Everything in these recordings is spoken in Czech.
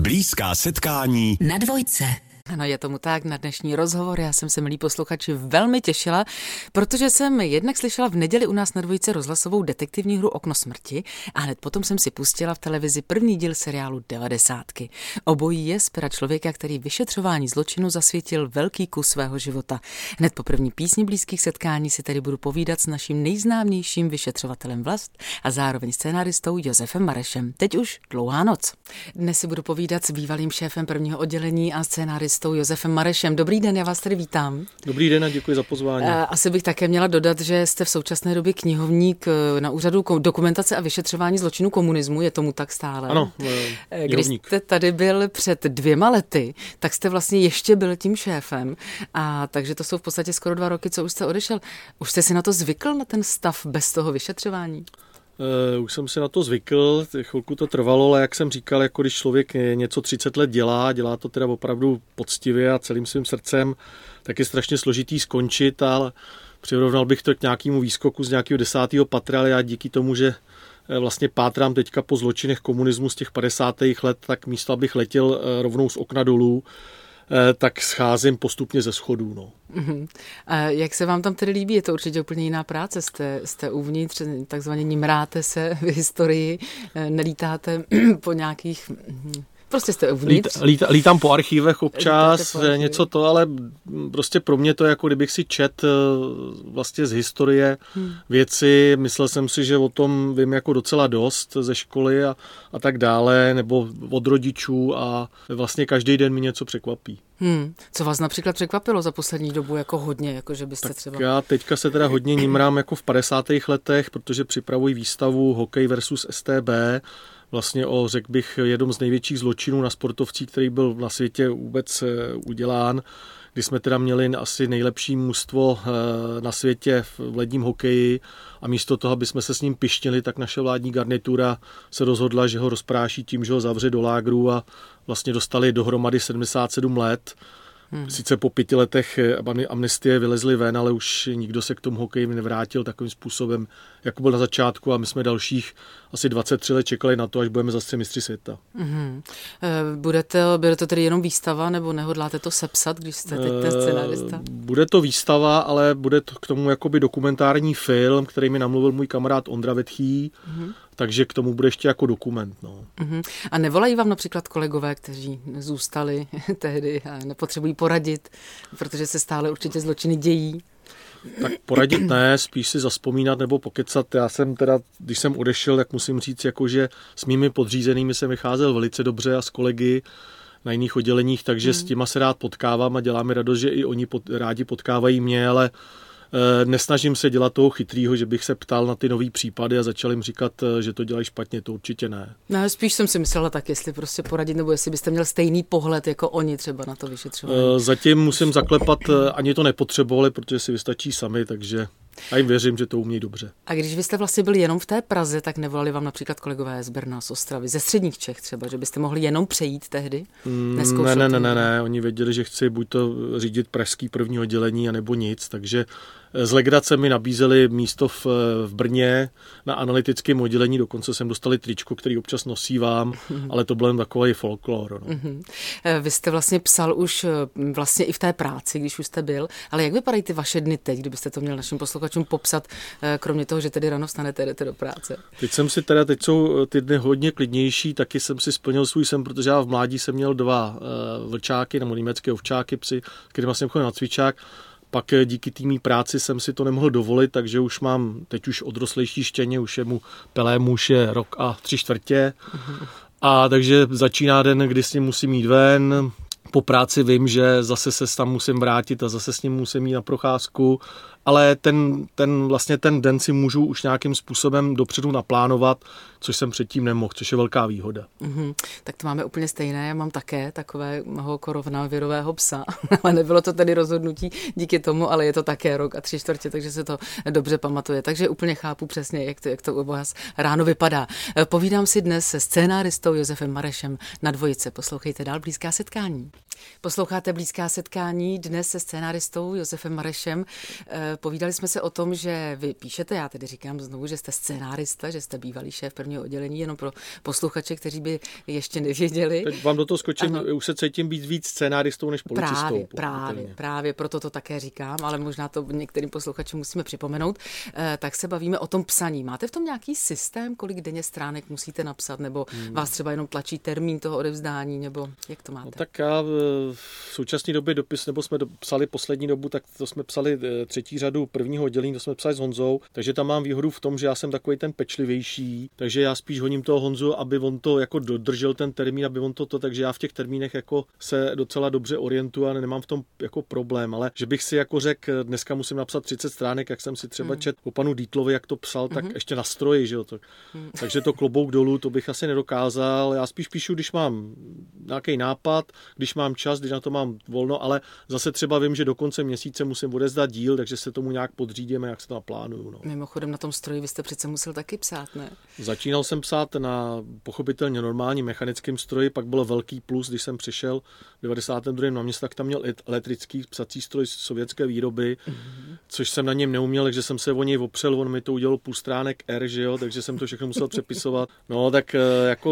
Blízká setkání na Dvojce. Ano, je tomu tak, na dnešní rozhovor. Já jsem se, milí posluchači, velmi těšila, protože jsem jednak slyšela v neděli u nás na Dvojce rozhlasovou detektivní hru Okno smrti a hned potom jsem si pustila v televizi první díl seriálu 90. Obojí je z pera člověka, který vyšetřování zločinu zasvětil velký kus svého života. Hned po první písni Blízkých setkání si tedy budu povídat s naším nejznámějším vyšetřovatelem vlast a zároveň scénaristou Josefem Marešem. Teď už dlouhá noc. Dnes si budu povídat s bývalým šéfem prvního oddělení a scénaristou Josefem Marešem. Dobrý den, já vás tady vítám. Dobrý den a děkuji za pozvání. Asi bych také měla dodat, že jste v současné době knihovník na úřadu dokumentace a vyšetřování zločinu komunismu, je tomu tak stále? Ano, Když jste tady byl před 2 lety, tak jste vlastně ještě byl tím šéfem, a takže to jsou v podstatě skoro 2 roky, co už jste odešel. Už jste si na to zvykl, na ten stav bez toho vyšetřování? Už jsem si na to zvykl, chvilku to trvalo, ale jak jsem říkal, jako když člověk něco 30 let dělá to teda opravdu poctivě a celým svým srdcem, tak je strašně složitý skončit, ale přirovnal bych to k nějakému výskoku z nějakého 10. patra, ale já díky tomu, že vlastně pátrám teďka po zločinech komunismu z těch 50. let, tak místo abych letěl rovnou z okna dolů, tak scházím postupně ze schodů. No. A jak se vám tam tedy líbí? Je to určitě úplně jiná práce. Jste uvnitř, takzvaně nimráte se v historii, nelítáte po nějakých... Prostě jste uvnitř. Lítám po archívech občas, něco to, ale prostě pro mě to je jako kdybych si čet vlastně z historie věci. Myslel jsem si, že o tom vím jako docela dost ze školy a tak dále, nebo od rodičů a vlastně každý den mi něco překvapí. Co vás například překvapilo za poslední dobu jako hodně, jako že byste tak třeba... Já teďka se teda hodně nimrám jako v 50. letech, protože připravuji výstavu Hokej versus STB, vlastně o, řekl bych, jednom z největších zločinů na sportovcích, který byl na světě vůbec udělán, kdy jsme teda měli asi nejlepší mužstvo na světě v ledním hokeji a místo toho, aby jsme se s ním pyšnili, tak naše vládní garnitura se rozhodla, že ho rozpráší tím, že ho zavře do lágru a vlastně dostali dohromady 77 let. Sice po 5 letech amnestie vylezli ven, ale už nikdo se k tomu hokeji nevrátil takovým způsobem, jako byl na začátku, a my jsme dalších asi 23 let čekali na to, až budeme zase mistři světa. Bude to tedy jenom výstava, nebo nehodláte to sepsat, když jste teď ten scenárista? Bude to výstava, ale bude to k tomu jakoby dokumentární film, který mi namluvil můj kamarád Ondra Vetchý, takže k tomu bude ještě jako dokument. No. A nevolají vám například kolegové, kteří zůstali tehdy a nepotřebují poradit, protože se stále určitě zločiny dějí? Tak poradit ne, spíš si zazpomínat nebo pokecat. Já jsem teda, když jsem odešel, tak musím říct, jako, že s mými podřízenými jsem vycházel velice dobře a s kolegy na jiných odděleních, takže s těma se rád potkávám a dělá mi radost, že i oni rádi potkávají mě, ale nesnažím se dělat toho chytrýho, že bych se ptal na ty nový případy a začal jim říkat, že to dělají špatně, to určitě ne. No, spíš jsem si myslela tak, jestli prostě poradit, nebo jestli byste měl stejný pohled jako oni třeba na to vyšetřování. Zatím musím zaklepat, ani to nepotřebovali, protože si vystačí sami, takže já jim věřím, že to umějí dobře. A když vy jste vlastně byli jenom v té Praze, tak nevolali vám například kolegové z Brna, z Ostravy, ze středních Čech třeba, že byste mohli jenom přejít tehdy? Ne, oni věděli, že chci buď to řídit pražský první oddělení, anebo nic, takže z legrace mi nabízeli místo v Brně na analytickém oddělení, dokonce jsem dostali tričko, který občas nosívám, ale to byl jen takový folklor. No. Vy jste vlastně psal už vlastně i v té práci, když už jste byl, ale jak vypadají ty vaše dny teď, kdybyste to měl našim posluchačům popsat, kromě toho, že tedy ráno vstanete, jdete do práce? Teď jsou ty dny hodně klidnější, taky jsem si splnil svůj sen, protože já v mládí jsem měl 2 vlčáky nebo německé ovčáky, psy, kterýma jsem chodil na cvičák. Pak díky týmí práci jsem si to nemohl dovolit, takže už mám teď už odrostlejší štěně, už je mu Pelému už je 1 rok a 3/4. A takže začíná den, kdy s ním musím jít ven. Po práci vím, že zase se tam musím vrátit a zase s ním musím jít na procházku, ale ten den si můžu už nějakým způsobem dopředu naplánovat, což jsem předtím nemohl, což je velká výhoda. Tak to máme úplně stejné, já mám také takového koronavirového psa, ale nebylo to tady rozhodnutí díky tomu, ale je to také 1 rok a 3/4, takže se to dobře pamatuje, takže úplně chápu přesně, jak to u vás ráno vypadá. Povídám si dnes se scénáristou Josefem Marešem na Dvojice, poslouchejte dál Blízká setkání. Posloucháte Blízká setkání dnes se scénáristou Josefem Marešem. Povídali jsme se o tom, že vy píšete, já tedy říkám znovu, že jste scénárista, že jste bývalý šéf prvního oddělení, jenom pro posluchače, kteří by ještě nevěděli. Teď vám do toho skočím, už se cítím být víc scénáristou než policistou. Právě, proto to také říkám, ale možná to některým posluchačům musíme připomenout. Tak se bavíme o tom psaní. Máte v tom nějaký systém, kolik denně stránek musíte napsat, nebo vás třeba jenom tlačí termín toho odevzdání, nebo jak to máte? No, tak já v současné době dopis, nebo jsme psali poslední dobu, tak to jsme psali třetí řadu prvního oddělení, to jsme psali s Honzou, takže tam mám výhodu v tom, že já jsem takový ten pečlivější, takže já spíš honím toho Honzu, aby on to jako dodržel ten termín, aby on to, takže já v těch termínech jako se docela dobře orientuju a nemám v tom jako problém, ale že bych si jako řekl, dneska musím napsat 30 stránek, jak jsem si třeba četl o panu Dietlovi, jak to psal, tak ještě na stroji, že jo, takže to klobouk dolů, to bych asi nedokázal, já spíš píšu, když mám nějaký nápad, když mám čas, když na to mám volno, ale zase třeba vím, že do konce měsíce musím odevzdat díl, takže se tomu nějak podřídíme, jak se to naplánuju. No. Mimochodem na tom stroji vy jste přece musel taky psát, ne? Začínal jsem psát na pochopitelně normálním mechanickém stroji, pak bylo velký plus, když jsem přišel v 92. na město, tak tam měl elektrický psací stroj sovětské výroby, což jsem na něm neuměl, takže jsem se o něj opřel, on mi to udělal půl stránek R, že jo, takže jsem to všechno musel přepisovat. No tak jako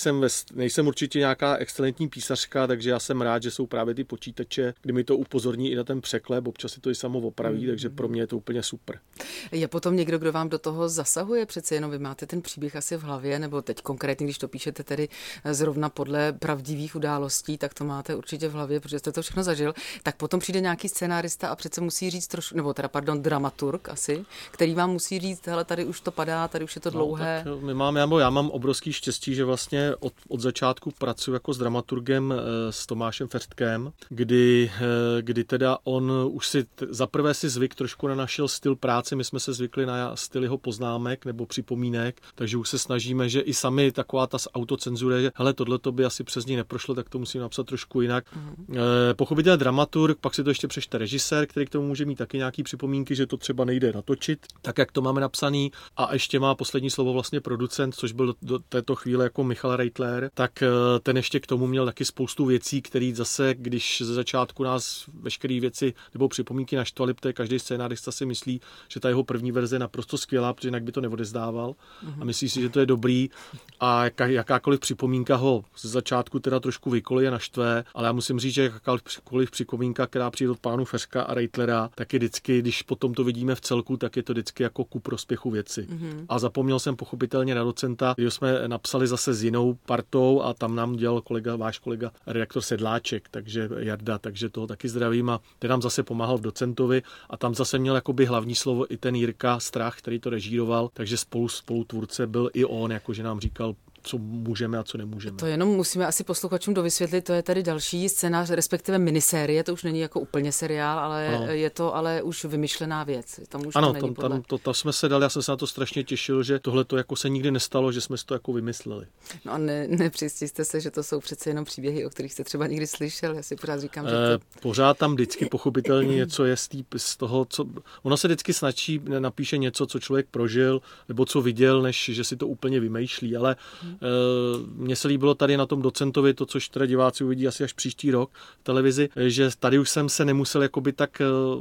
nejsem určitě nějaká excelentní písařka, takže já jsem rád, že jsou právě ty počítače, kdy mi to upozorní i na ten překlep, občas si to i samo opraví, takže pro mě je to úplně super. Je potom někdo, kdo vám do toho zasahuje? Přece jenom vy máte ten příběh asi v hlavě, nebo teď konkrétně, když to píšete tedy zrovna podle pravdivých událostí, tak to máte určitě v hlavě, protože jste to všechno zažil. Tak potom přijde nějaký scenárista a přece musí říct trošku, nebo teda dramaturg asi, který vám musí říct, hele, tady už to padá, tady už je to dlouhé. No, já mám obrovský štěstí, že vlastně od začátku pracuji jako s dramaturgem s Tomášem Fertkem, kdy teda on už si zaprvé si zvyk trošku na našel styl práce, my jsme se zvykli na styl jeho poznámek nebo připomínek, takže už se snažíme, že i sami taková ta autocenzura, že hele, tohleto by asi přes ní neprošlo, tak to musím napsat trošku jinak. Pochopitelně dramaturg, pak si to ještě přečte režisér, který k tomu může mít taky nějaký připomínky, že to třeba nejde natočit, tak jak to máme napsaný, a ještě má poslední slovo vlastně producent, což byl do této chvíle jako Michal Reitler, tak ten ještě k tomu měl taky spoustu věcí, které zase, když ze začátku nás veškeré věci nebo připomínky naštvaly, protože každý scénárista si myslí, že ta jeho první verze je naprosto skvělá, protože jinak by to neodezdával a myslí si, že to je dobrý a jakákoliv připomínka ho ze začátku teda trošku vykolí a naštve, ale já musím říct, že jakákoliv připomínka, která přijde od pánů Feřka a Reitlera, tak je vždycky, když potom to vidíme v celku, tak je to vždycky jako ku prospěchu věci. A zapomněl jsem pochopitelně na docenta, když jsme napsali zase s jinou partou a tam nám dělal váš kolega redaktor Sedláček, takže Jarda, takže toho taky zdravím a ten nám zase pomáhal v docentovi a tam zase měl jakoby hlavní slovo i ten Jirka Strach, který to režíroval, takže spolutvůrce byl i on, jakože nám říkal, co můžeme a co nemůžeme. To jenom musíme asi posluchačům dovysvětlit, to je tady další scénář, respektive minisérie, to už není jako úplně seriál, ale je to ale už vymyšlená věc. Tam už ano, to není tam jsme se dali, já jsem se na to strašně těšil, že tohle to jako se nikdy nestalo, že jsme si to jako vymysleli. No a nepřistějte se, že to jsou přece jenom příběhy, o kterých jste třeba někdy slyšel, já si pořád říkám, že pořád tam vždycky pochopitelně něco je z toho, co ono se vždycky snaží, napíše něco, co člověk prožil, nebo co viděl, než že si to úplně vymýšlí, ale mně se líbilo tady na tom docentovi to, což teda diváci uvidí asi až příští rok v televizi, že tady už jsem se nemusel jakoby tak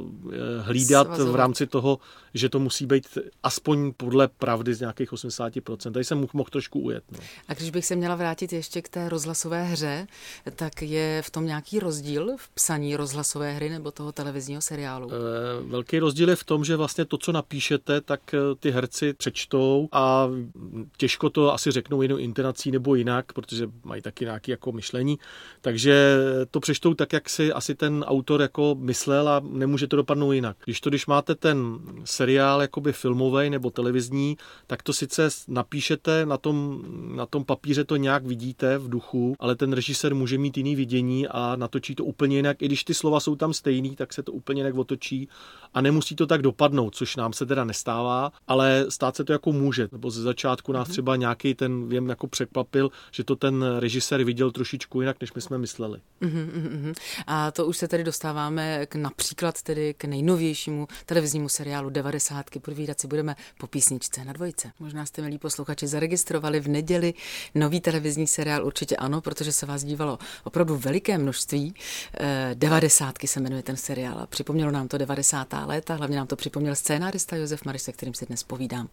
hlídat v rámci toho, že to musí být aspoň podle pravdy z nějakých 80%. Tady jsem mohl trošku ujet. No. A když bych se měla vrátit ještě k té rozhlasové hře, tak je v tom nějaký rozdíl v psaní rozhlasové hry nebo toho televizního seriálu? Velký rozdíl je v tom, že vlastně to, co napíšete, tak ty herci přečtou a těžko to asi řeknou jinou intonací nebo jinak, protože mají taky nějaké jako myšlení. Takže to přečtou tak, jak si asi ten autor jako myslel a nemůže to dopadnout jinak. Když máte ten seriál jakoby filmový nebo televizní, tak to sice napíšete na tom papíře, to nějak vidíte v duchu, ale ten režisér může mít jiný vidění a natočí to úplně jinak. I když ty slova jsou tam stejný, tak se to úplně jinak otočí a nemusí to tak dopadnout, což nám se teda nestává, ale stát se to jako může. Nebo ze začátku nás třeba nějaký ten, jako překvapil, že to ten režisér viděl trošičku jinak, než my jsme mysleli. A to už se tedy dostáváme například tedy k nejnovějšímu televiznímu seriálu 90. Povídat si budeme po písničce na Dvojce. Možná jste, milí posluchači, zaregistrovali v neděli nový televizní seriál, určitě ano, protože se vás dívalo opravdu veliké množství. 90. se jmenuje ten seriál a připomnělo nám to 90. léta, hlavně nám to připomněl scénárista Josef Mareš, se kterým si dnes povídám.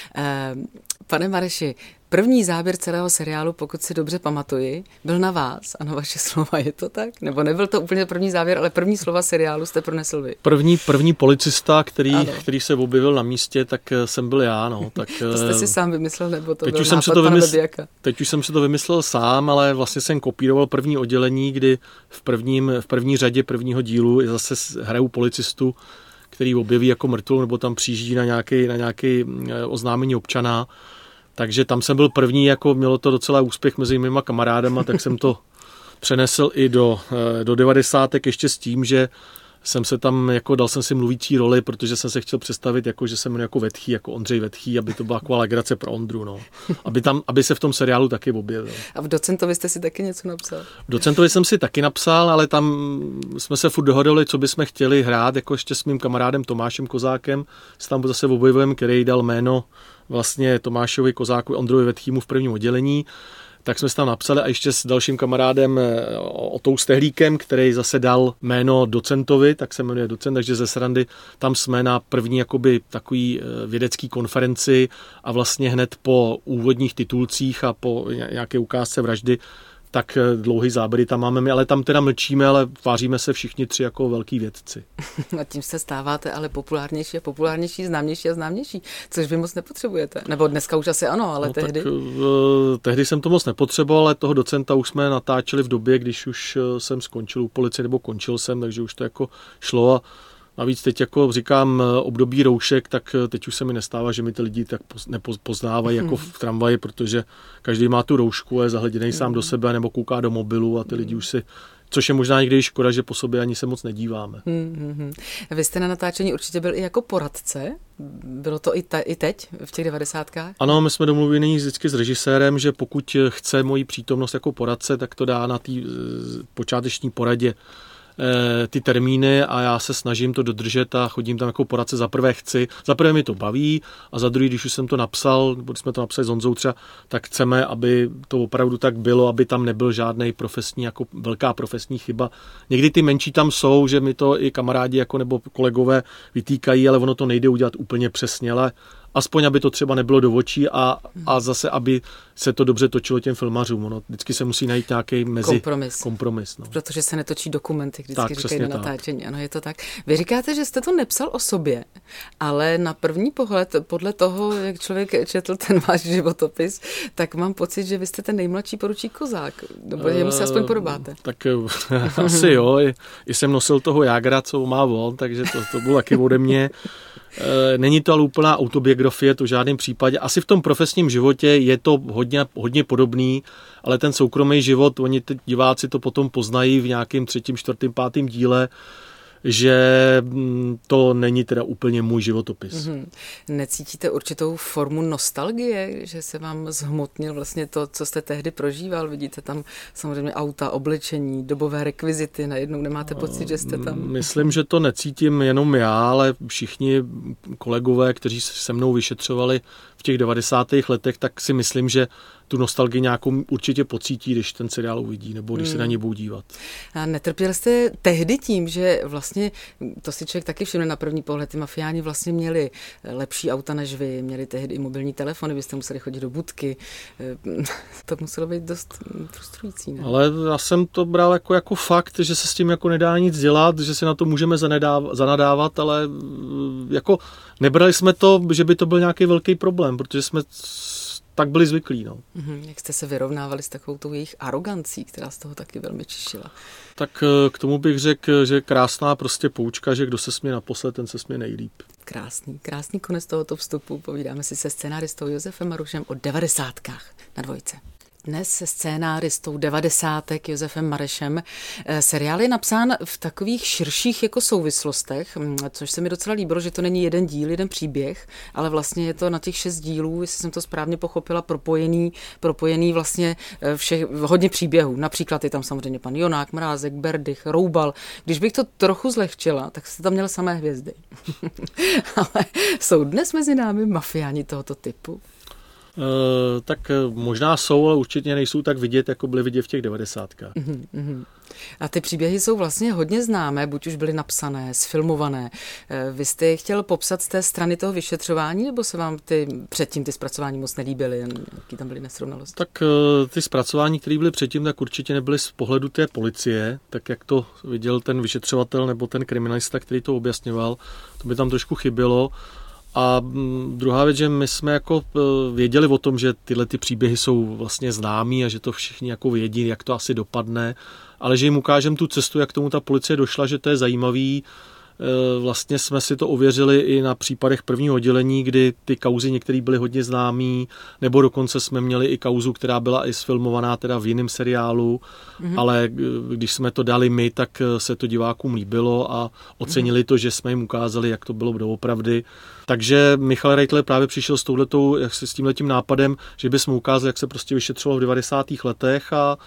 Pane Mareši, první záběr celého seriálu, pokud si dobře pamatuji, byl na vás a na vaše slova, je to tak? Nebo nebyl to úplně první záběr, ale první slova seriálu jste pronesl vy? První policista, který se objevil na místě, tak jsem byl já. No. Tak, to jste si sám vymyslel, nebo to byl nápad pana Bebiaka? Teď už jsem si to vymyslel sám, ale vlastně jsem kopíroval první oddělení, kdy v první řadě prvního dílu zase hraju policistu, který objeví jako mrtvou, nebo tam přijíždí na nějaké oznámení občana. Takže tam jsem byl první, jako mělo to docela úspěch mezi mýma kamarádama, tak jsem to přenesl i do 90. ještě s tím, že jsem se tam, jako dal jsem si mluvící roli, protože jsem se chtěl představit, jako, že jsem jmenuji jako Vetchý, jako Ondřej Vetchý, aby to byla taková legrace pro Ondru, no. Aby se v tom seriálu taky objevil. A v Docentovi jste si taky něco napsal? V Docentovi jsem si taky napsal, ale tam jsme se furt dohodli, co bychom chtěli hrát, jako ještě s mým kamarádem Tomášem Kozákem, se tam zase objevujeme, který dal jméno vlastně Tomášovi Kozáku Ondrovi Vetchýmu v prvním oddělení. Tak jsme se tam napsali a ještě s dalším kamarádem Otou Stehlíkem, který zase dal jméno Docentovi, tak se jmenuje Docent, takže ze srandy tam jsme na první jakoby takový vědecký konferenci a vlastně hned po úvodních titulcích a po nějaké ukázce vraždy tak dlouhý záběry tam máme my, ale tam teda mlčíme, ale tváříme se všichni tři jako velký vědci. A tím se stáváte ale populárnější a populárnější, známější a známější, což vy moc nepotřebujete. Nebo dneska už asi ano, ale tehdy? Tak, tehdy jsem to moc nepotřeboval, ale toho Docenta už jsme natáčeli v době, když už jsem skončil u policie, nebo končil jsem, takže už to jako šlo a navíc teď, jako říkám, období roušek, tak teď už se mi nestává, že mi ty lidi tak poznávají jako v tramvaji, protože každý má tu roušku, je zahleděný sám do sebe nebo kouká do mobilu a ty lidi už si, což je možná někdy škoda, že po sobě ani se moc nedíváme. Vy jste na natáčení určitě byl i jako poradce, bylo to i teď v těch 90kách? Ano, my jsme domluveni vždycky s režisérem, že pokud chce moji přítomnost jako poradce, tak to dá na té počáteční poradě ty termíny a já se snažím to dodržet a chodím tam jako poradce. Za prvé mi to baví a za druhý, když už jsem to napsal, nebo když jsme to napsali s Honzou třeba, tak chceme, aby to opravdu tak bylo, aby tam nebyl žádnej profesní, jako velká profesní chyba. Někdy ty menší tam jsou, že mi to i kamarádi jako nebo kolegové vytýkají, ale ono to nejde udělat úplně přesně, ale aspoň, aby to třeba nebylo do očí a zase, aby se to dobře točilo těm filmařům. Ono vždycky se musí najít nějaký kompromis. No. Protože se netočí dokumenty, vždycky říkají na natáčení. Tak. Ano, je to tak. Vy říkáte, že jste to nepsal o sobě, ale na první pohled, podle toho, jak člověk četl ten váš životopis, tak mám pocit, že vy jste ten nejmladší poručík Kozák. Nebo jemu se aspoň podobáte. Tak asi jo. I jsem nosil toho Jágra, co má on, takže to bylo taky ode mě. Není to ale úplná autobiografie, to v žádném případě. Asi v tom profesním životě je to hodně podobný, ale ten soukromý život, oni ty diváci to potom poznají v nějakém 3., 4., 5. díle, že to není teda úplně můj životopis. Necítíte určitou formu nostalgie, že se vám zhmotnil vlastně to, co jste tehdy prožíval? Vidíte tam samozřejmě auta, oblečení, dobové rekvizity, najednou nemáte pocit, že jste tam? Myslím, že to necítím jenom já, ale všichni kolegové, kteří se mnou vyšetřovali v těch 90. letech, tak si myslím, že tu nostalgii nějakou určitě pocítí, když ten seriál uvidí, nebo když se na ně budou dívat. A netrpěl jste tehdy tím, že vlastně, to si člověk taky všimne na první pohled, ty mafiáni vlastně měli lepší auta než vy, měli tehdy i mobilní telefony, byste museli chodit do budky. To muselo být dost frustrující, ne? Ale já jsem to bral jako fakt, že se s tím jako nedá nic dělat, že si na to můžeme zanadávat, ale jako nebrali jsme to, že by to byl nějaký velký problém, protože jsme tak byli zvyklí. No. Jak jste se vyrovnávali s takovou tou jejich arogancí, která z toho taky velmi čišila? Tak k tomu bych řekl, že krásná prostě poučka, že kdo se směje naposled, ten se směje nejlíp. Krásný konec tohoto vstupu. Povídáme si se scenáristou Josefem Marušem o 90kách na Dvojce. dnes se scénáristou 90. Josefem Marešem. Seriál je napsán v takových širších jako souvislostech, což se mi docela líbilo, že to není jeden díl, jeden příběh, ale vlastně je to na těch 6 dílů, jestli jsem to správně pochopila, propojený vlastně hodně příběhů. Například je tam samozřejmě pan Jonák, Mrázek, Berdych, Roubal. Když bych to trochu zlehčila, tak jste tam měl samé hvězdy. Ale jsou dnes mezi námi mafiáni tohoto typu? Tak možná jsou, ale určitě nejsou tak vidět, jako byly vidět v těch 90kách. A ty příběhy jsou vlastně hodně známé, buď už byly napsané, sfilmované. Vy jste je chtěl popsat z té strany toho vyšetřování, nebo se vám předtím ty zpracování moc nelíbily, jaký tam byly nesrovnalosti? Tak ty zpracování, které byly předtím, tak určitě nebyly z pohledu té policie, tak jak to viděl ten vyšetřovatel nebo ten kriminalista, který to objasňoval, to by tam trošku chybělo. A druhá věc, že my jsme jako věděli o tom, že tyhle ty příběhy jsou vlastně známí a že to všichni jako vědí, jak to asi dopadne, ale že jim ukážeme tu cestu, jak tomu ta policie došla, že to je zajímavý. Vlastně jsme si to ověřili i na případech prvního oddělení, kdy ty kauzy některé byly hodně známý, nebo dokonce jsme měli i kauzu, která byla i sfilmovaná teda v jiném seriálu, ale když jsme to dali my, tak se to divákům líbilo a ocenili to, že jsme jim ukázali, jak to bylo doopravdy. Takže Michal Reitler právě přišel s tímhletím nápadem, že bychom ukázali, jak se prostě vyšetřilo v 90. letech a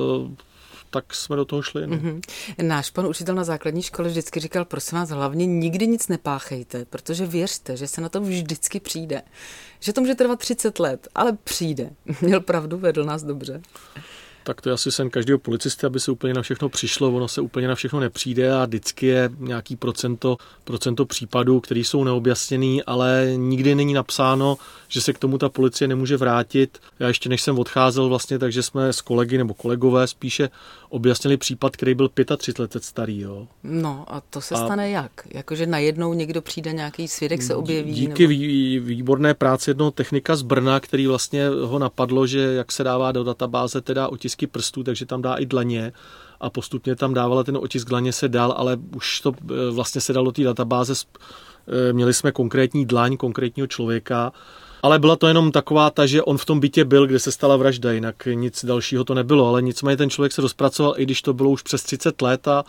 tak jsme do toho šli. No. Náš pan učitel na základní škole vždycky říkal, prosím vás, hlavně nikdy nic nepáchejte, protože věřte, že se na to vždycky přijde. Že to může trvat 30 let, ale přijde. Měl pravdu, vedl nás dobře. Tak to je asi sen každého policisty, aby se úplně na všechno přišlo, ono se úplně na všechno nepřijde a vždycky je nějaký procento případů, které jsou neobjasněný, ale nikdy není napsáno, že se k tomu ta policie nemůže vrátit. Já ještě než jsem odcházel vlastně, takže jsme s kolegy nebo kolegové spíše objasnili případ, který byl 35 let starý. Jo. No a to se stane jak? Jakože najednou někdo přijde, nějaký svědek se objeví? Díky výborné práci jednoho technika z Brna, který vlastně ho napadlo, že jak se dává do databáze teda otisky prstů, takže tam dá i dlaně a postupně tam dávala ten otisk dlaně se dal, ale už to vlastně se dalo do té databáze. Měli jsme konkrétní dlaň konkrétního člověka, ale byla to jenom taková ta, že on v tom bytě byl, kde se stala vražda, jinak nic dalšího to nebylo, ale nicméně ten člověk se rozpracoval, i když to bylo už přes 30 let a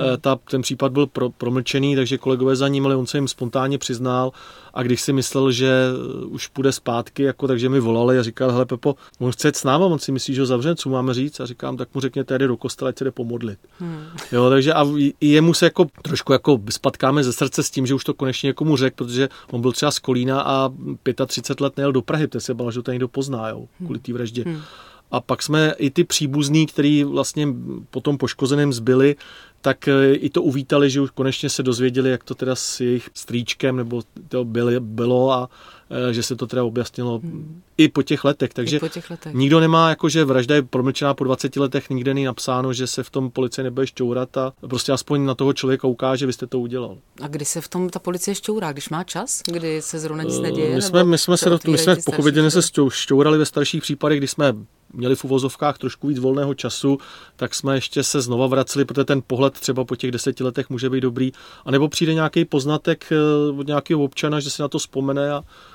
ten případ byl promlčený, takže kolegové zanímali, on se jim spontánně přiznal a když si myslel, že už půjde zpátky, takže mi volali a říkal, hele Pepo, on chce jít s náma, on si myslí, že ho zavřeme, co máme říct, a říkám, tak mu řekněte, jde do kostela, ať se jde pomodlit. Jo, takže a jemu se trošku spatkáme ze srdce s tím, že už to konečně někomu řekl, protože on byl třeba z Kolína a 35 let nejel do Prahy, protože se bál, že to někdo pozná, jo, kvůli té vraždě. A pak jsme i ty příbuzní, který vlastně potom poškozeným zbyli, tak i to uvítali, že už konečně se dozvěděli, jak to teda s jejich strýčkem nebo to bylo a že se to teda objasnilo i po těch letech. Takže nikdo nemá, že vražda je promlčená po 20 letech, nikde není napsáno, že se v tom policie nebude šťourat a prostě aspoň na toho člověka ukáže, vy jste to udělal. A kdy se v tom ta policie šťourá? Když má čas? Kdy se zrovna nic neděje? My jsme pochopitelně se šťourali ve starších případech, kdy jsme měli v uvozovkách trošku víc volného času, tak jsme ještě se znova vraceli, protože ten pohled třeba po těch 10 letech může být dobrý. A nebo přijde nějaký poznatek od nějakého občana, že si na to vzpomene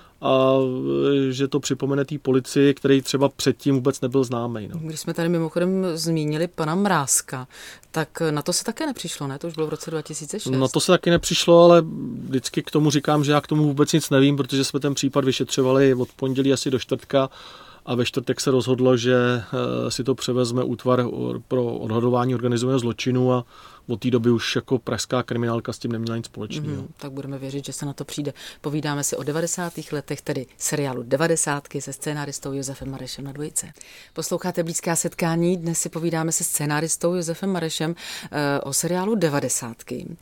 a že to připomene té policii, který třeba předtím vůbec nebyl známý. No. Když jsme tady mimochodem zmínili pana Mrázka, tak na to se také nepřišlo, ne? To už bylo v roce 2006. No to se taky nepřišlo, ale vždycky k tomu říkám, že já k tomu vůbec nic nevím, protože jsme ten případ vyšetřovali od pondělí asi do čtvrtka a ve čtvrtek se rozhodlo, že si to převezme útvar pro odhadování organizovaného zločinu a od té doby už pražská kriminálka s tím neměla nic společného. Tak budeme věřit, že se na to přijde. Povídáme si o 90. letech, tedy seriálu 90. se scénáristou Josefem Marešem na Dvojce. Posloucháte Blízká setkání, dnes si povídáme se scénáristou Josefem Marešem o seriálu 90.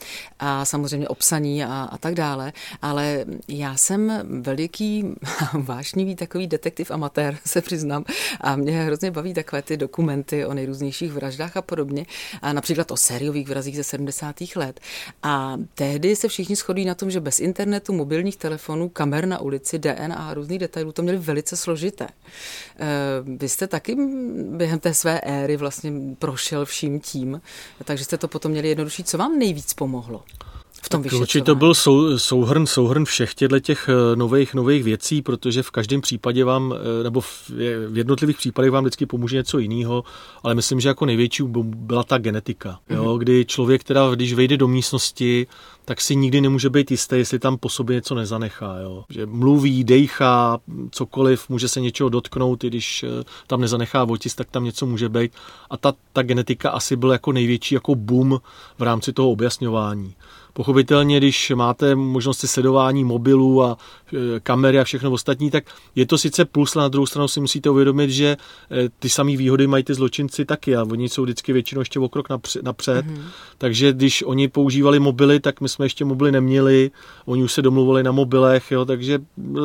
A samozřejmě o psaní a tak dále, ale já jsem veliký vášnivý takový detektiv amatér, se přiznám, a mě hrozně baví takové ty dokumenty o nejrůznějších vraždách a podobně, a například o sériových vrazích ze 70. let. A tehdy se všichni shodují na tom, že bez internetu, mobilních telefonů, kamer na ulici, DNA a různých detailů to měli velice složité. Vy jste taky během té své éry vlastně prošel vším tím, takže jste to potom měli jednodušší. Co vám nejvíc pomohlo v tom vyšetřování? Určitě to byl souhrn všech těch nových věcí, protože v každém případě vám, nebo v jednotlivých případech vám vždycky pomůže něco jiného, ale myslím, že jako největší byla ta genetika, jo, kdy člověk teda, když vejde do místnosti, tak si nikdy nemůže být jistý, jestli tam po sobě něco nezanechá. Jo. Že mluví, dejchá, cokoliv, může se něčeho dotknout, i když tam nezanechá otisk, tak tam něco může být. A ta genetika asi byl jako největší jako boom v rámci toho objasňování. Pochopitelně, když máte možnosti sledování mobilů a kamery a všechno ostatní, tak je to sice plus, ale na druhou stranu si musíte uvědomit, že ty samé výhody mají ty zločinci taky a oni jsou vždycky většinou ještě o krok napřed. Takže když oni používali mobily, tak my jsme ještě mobily neměli, oni už se domluvili na mobilech, jo, takže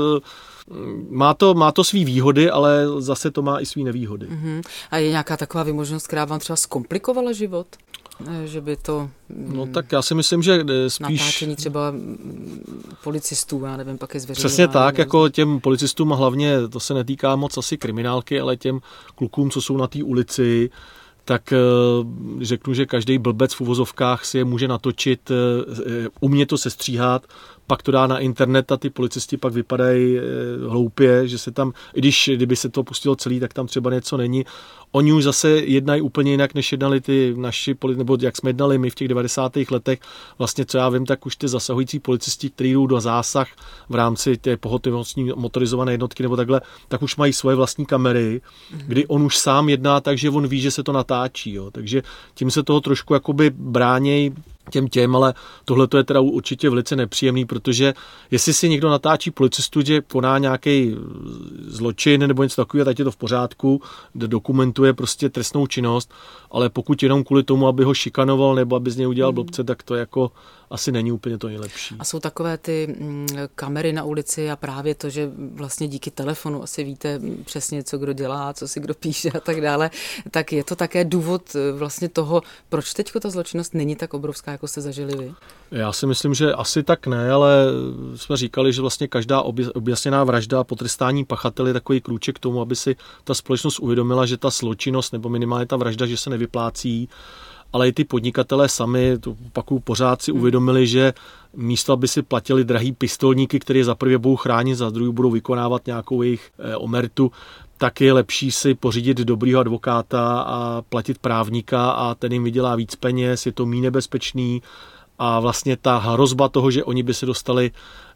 má to svý výhody, ale zase to má i svý nevýhody. A je nějaká taková výmožnost, která vám třeba zkomplikovala život? Že by to... No tak já si myslím, že spíš... Natáčení třeba policistů, já nevím, pak je zveřejňování. Přesně tak, jako těm policistům a hlavně, to se netýká moc asi kriminálky, ale těm klukům, co jsou na té ulici, tak řeknu, že každý blbec v uvozovkách si je může natočit, umě to sestříhat, pak to dá na internet a ty policisti pak vypadají hloupě, že se tam, kdyby se to pustilo celý, tak tam třeba něco není. Oni už zase jednají úplně jinak, než jednali ty naši nebo jak jsme jednali my v těch 90. letech. Vlastně, co já vím, tak už ty zasahující policisti, kteří jdou do zásah v rámci té pohotovostní motorizované jednotky nebo takhle, tak už mají svoje vlastní kamery, kdy on už sám jedná tak, že on ví, že se to natáčí. Jo. Takže tím se toho trošku jakoby bráněj těm, ale tohle je teda určitě velice nepříjemný, protože jestli si někdo natáčí policistu, že koná nějaký zločin nebo něco takového, tak je to v pořádku, dokumentuje prostě trestnou činnost, ale pokud jenom kvůli tomu, aby ho šikanoval nebo aby z něj udělal blbce, tak to jako asi není úplně to nejlepší. A jsou takové ty kamery na ulici a právě to, že vlastně díky telefonu asi víte přesně, co kdo dělá, co si kdo píše a tak dále, tak je to také důvod vlastně toho, proč teďko ta zločinnost není tak obrovská, jako jste zažili vy? Já si myslím, že asi tak ne, ale jsme říkali, že vlastně každá objasněná vražda a potrestání pachateli je takový klíček k tomu, aby si ta společnost uvědomila, že ta zločinnost nebo minimálně ta vražda, že se nevyplácí, ale i ty podnikatelé sami, to opakuju, pořád si uvědomili, že místo, aby si platili drahý pistolníky, které za prvé budou chránit, za druhý budou vykonávat nějakou jejich omertu, tak je lepší si pořídit dobrýho advokáta a platit právníka a ten jim vydělá víc peněz, je to méně nebezpečný a vlastně ta hrozba toho, že oni by se dostali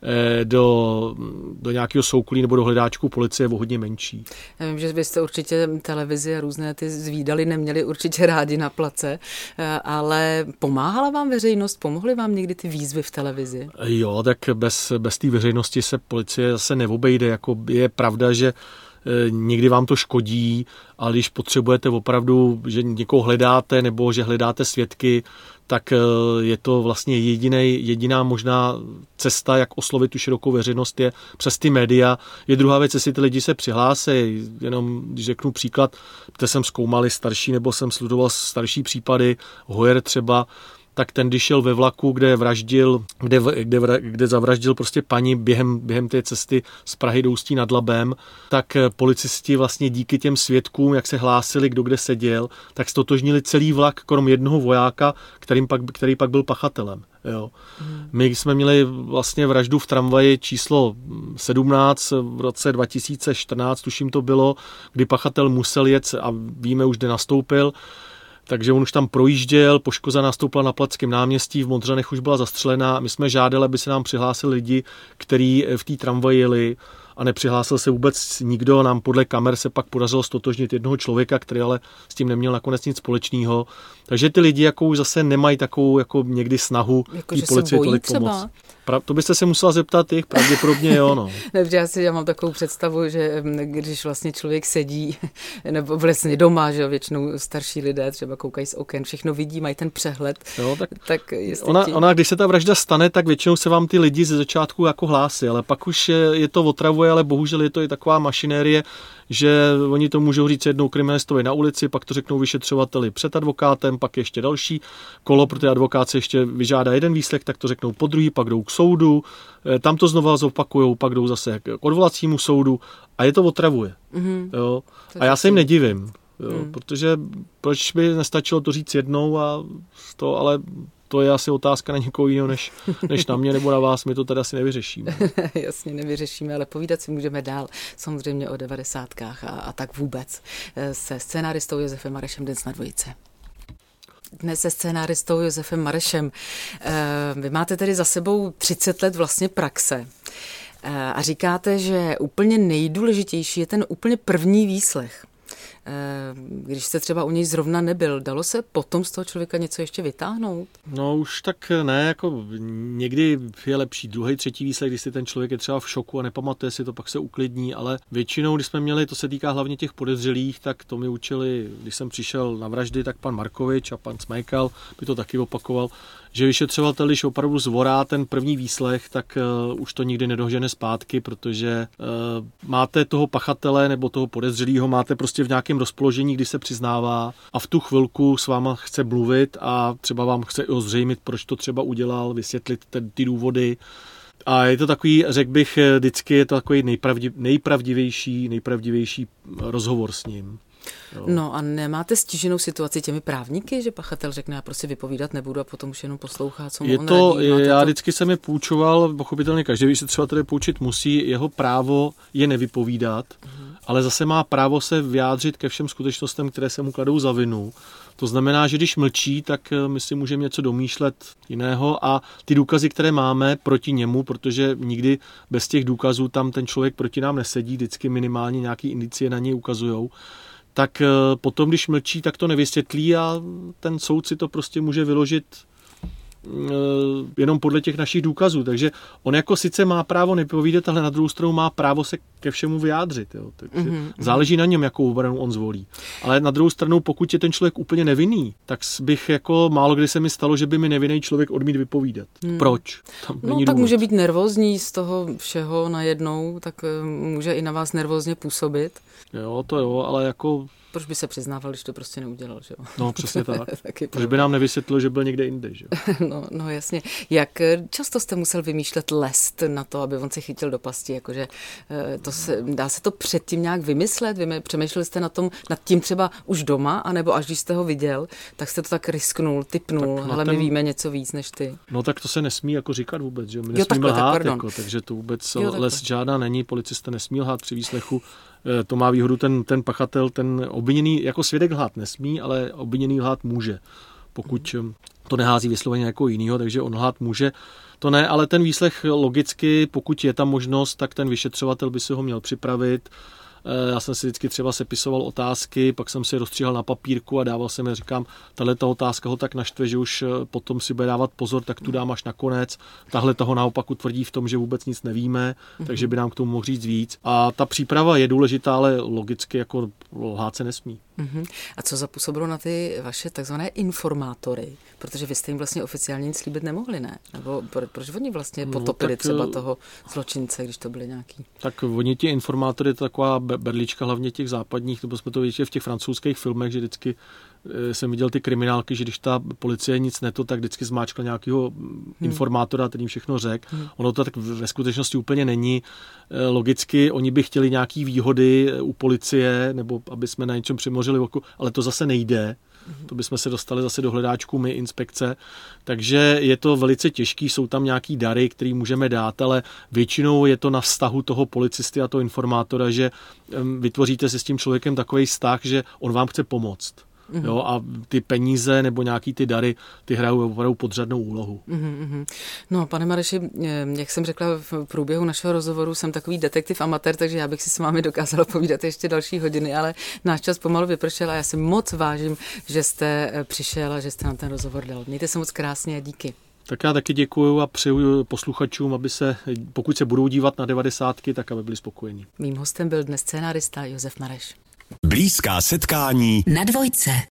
do nějakého soukolí nebo do hledáčku policie je o hodně menší. Já vím, že byste určitě televizi a různé ty zvídaly neměli určitě rádi na place, ale pomáhala vám veřejnost? Pomohly vám někdy ty výzvy v televizi? Jo, tak bez té veřejnosti se policie zase neobejde. Jako je pravda, že někdy vám to škodí, ale když potřebujete opravdu, že někoho hledáte nebo že hledáte svědky, tak je to vlastně jediná možná cesta, jak oslovit tu širokou veřejnost, je přes ty média. Je druhá věc, jestli ty lidi se přihlásí, jenom když řeknu příklad, kde jsem zkoumali starší nebo jsem sledoval starší případy, Hoyer třeba, tak ten, když šel ve vlaku, kde zavraždil prostě paní během té cesty z Prahy do Ústí nad Labem, tak policisti vlastně díky těm svědkům, jak se hlásili, kdo kde seděl, tak stotožnili celý vlak, krom jednoho vojáka, který pak byl pachatelem. Jo. My jsme měli vlastně vraždu v tramvaji číslo 17 v roce 2014, tuším to bylo, kdy pachatel musel jet a víme už, kde nastoupil. Takže on už tam projížděl, poškoza nastoupila na Platském náměstí, v Modřanech už byla zastřelená. My jsme žádali, aby se nám přihlásili lidi, kteří v té tramvaji jeli a nepřihlásil se vůbec nikdo. Nám podle kamer se pak podařilo stotožnit jednoho člověka, který ale s tím neměl nakonec nic společného. Takže ty lidi jako už zase nemají takovou jako někdy snahu té policie tolik pomoct. To byste se musela zeptat jich, pravděpodobně jo, no. Dobře, já mám takovou představu, že když vlastně člověk sedí, nebo vlastně doma, že většinou starší lidé třeba koukají z oken, všechno vidí, mají ten přehled. Jo, tak ona, když se ta vražda stane, tak většinou se vám ty lidi ze začátku jako hlásí, ale pak už je to otravuje, ale bohužel je to i taková mašinérie, že oni to můžou říct jednou kriminalistovi na ulici, pak to řeknou vyšetřovateli před advokátem, pak ještě další kolo, protože advokát se ještě vyžádá jeden výslech, tak to řeknou po druhý, pak jdou k soudu, tam to znova zopakujou, pak jdou zase k odvolacímu soudu a je to otravuje. Jo. A já se jim nedivím, jo, protože proč by nestačilo to říct jednou ale to je asi otázka na někoho jiného, než na mě nebo na vás, my to tady asi nevyřešíme. Jasně, nevyřešíme, ale povídat si můžeme dál, samozřejmě o 90kách a tak vůbec. Se scénáristou Josefem Marešem dnes na Dvojice. Dnes se scénáristou Josefem Marešem. Vy máte tedy za sebou 30 let vlastně praxe a říkáte, že úplně nejdůležitější je ten úplně první výslech. Když jste třeba u něj zrovna nebyl, dalo se potom z toho člověka něco ještě vytáhnout? No už tak ne, jako někdy je lepší druhý, třetí výslech, když si ten člověk je třeba v šoku a nepamatuje si to, pak se uklidní, ale většinou, když jsme měli, to se týká hlavně těch podezřelých, tak to mi učili, když jsem přišel na vraždy, tak pan Markovič a pan Smajkal by to taky opakoval, že vyšetřovatel, když opravdu zvorá ten první výslech, tak už to nikdy nedožene zpátky, protože máte toho pachatele nebo toho podezřelého, máte prostě v nějakém rozpoložení, kdy se přiznává a v tu chvilku s váma chce mluvit a třeba vám chce ozřejmit, proč to třeba udělal, vysvětlit ty důvody. A je to takový, řekl bych, vždycky je to takový nejpravdivější rozhovor s ním. Jo. No a nemáte stíženou situaci těmi právníky, že pachatel řekne, já prostě vypovídat nebudu a potom už jenom poslouchá, co mu on radí? Já vždycky jsem je poučoval, pochopitelně každý vyšetřovatel poučit musí, jeho právo je nevypovídat, ale zase má právo se vyjádřit ke všem skutečnostem, které se mu kladou za vinu. To znamená, že když mlčí, tak my si můžeme něco domýšlet jiného a ty důkazy, které máme proti němu, protože nikdy bez těch důkazů tam ten člověk proti nám nesedí, vždycky minimálně nějaký indicie na něj ukazujou, tak potom, když mlčí, tak to nevysvětlí a ten soud si to prostě může vyložit jenom podle těch našich důkazů. Takže on jako sice má právo nepovídat, ale na druhou stranu má právo se ke všemu vyjádřit. Jo. Takže záleží na něm, jakou obranu on zvolí. Ale na druhou stranu, pokud je ten člověk úplně nevinný, tak bych jako málo kdy se mi stalo, že by mi nevinný člověk odmít vypovídat. Proč? No tak může být nervózní z toho všeho najednou, tak může i na vás nervózně působit. Jo, to jo, ale jako... Proč by se přiznával, když to prostě neudělal, že jo? No, přesně tak. Proč by nám nevysvětlil, že byl někde jinde, že jo? No, jasně. Jak často jste musel vymýšlet lest na to, aby on se chytil do pasti? Jakože dá se to předtím nějak vymyslet? Přemýšleli jste nad tím třeba už doma, anebo až když jste ho viděl, tak jste to tak risknul, tipnul, ale my víme něco víc než ty. No tak to se nesmí jako říkat vůbec, že my nesmíme lhát, jako, takže to vůbec les žádná není, policista nesmí lhát při výslechu. To má výhodu ten pachatel, ten obviněný, jako svědek lhát nesmí, ale obviněný lhát může, pokud to nehází vysloveně jako jinýho, takže on lhát může. To ne, ale ten výslech logicky, pokud je tam možnost, tak ten vyšetřovatel by si ho měl připravit. Já jsem si vždycky třeba sepisoval otázky, pak jsem si rozstříhal na papírku a dával jsem, říkám, tahleta otázka ho tak naštve, že už potom si bude dávat pozor, tak tu dám až nakonec. Tahle toho naopak utvrdí v tom, že vůbec nic nevíme, takže by nám k tomu mohl říct víc. A ta příprava je důležitá, ale logicky jako lhát se nesmí. A co zapůsobilo na ty vaše takzvané informátory? Protože vy jste jim vlastně oficiálně nic slíbit nemohli, ne? Nebo proč oni vlastně potopili třeba toho zločince, když to byly nějaký? Tak oni ti informátory, to taková berlička hlavně těch západních, nebo jsme to viděli v těch francouzských filmech, že vždycky jsem viděl ty kriminálky, že když ta policie nic neto, tak vždycky zmáčkla nějakého informátora, který jim všechno řekl. Ono to tak ve skutečnosti úplně není. Logicky oni by chtěli nějaký výhody u policie, nebo aby jsme na něčem přemořili oko, ale to zase nejde. To bychom se dostali zase do hledáčku my inspekce. Takže je to velice těžký, jsou tam nějaký dary, které můžeme dát, ale většinou je to na vztahu toho policisty a toho informátora, že vytvoříte si s tím člověkem takový vztah, že on vám chce pomoct. Jo, a ty peníze nebo nějaký ty dary, ty hrajou opravdu podřadnou úlohu. No, pane Mareši, jak jsem řekla v průběhu našeho rozhovoru, jsem takový detektiv amatér, takže já bych si s vámi dokázala povídat ještě další hodiny, ale náš čas pomalu vypršel a já si moc vážím, že jste přišel a že jste nám ten rozhovor dal. Mějte se moc krásně a díky. Tak já taky děkuju a přeju posluchačům, aby se, pokud se budou dívat na 90, tak aby byli spokojení. Mým hostem byl dnes scénárista Josef Mareš. Blízká setkání na Dvojce.